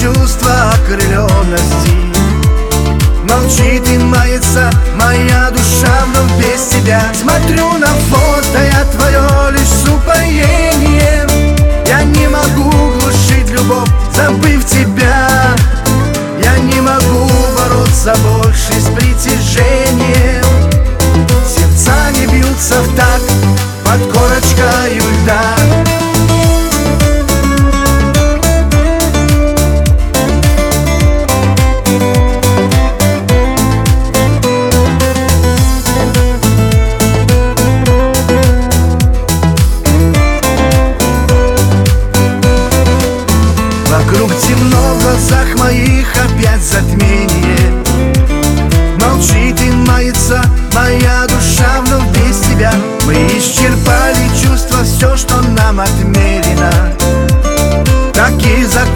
чувство окрыленности. Молчит и мается моя душа вновь без тебя. Смотрю на фото, я твое лишь с упоением. Я не могу глушить любовь, забыв тебя. Я не могу бороться больше с притяжением. Сердца не бьются в такт под корочкой льда. Вокруг темно, в глазах моих опять затмение. Молчит и мается моя душа вновь без тебя. Мы исчерпали чувства, все, что нам отмерено. Так и за